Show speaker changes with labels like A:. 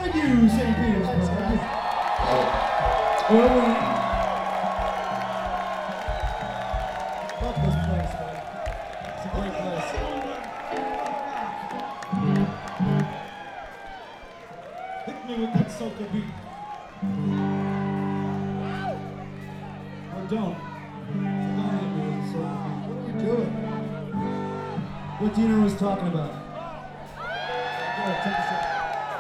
A: Thank you, St. Petersburg. Well, love this place, man. It's a great place. Hit me with that soca beat. Or don't. Don't hit me with the soca beat. What are we doing? What Dino was talking about. Go ahead, take a second.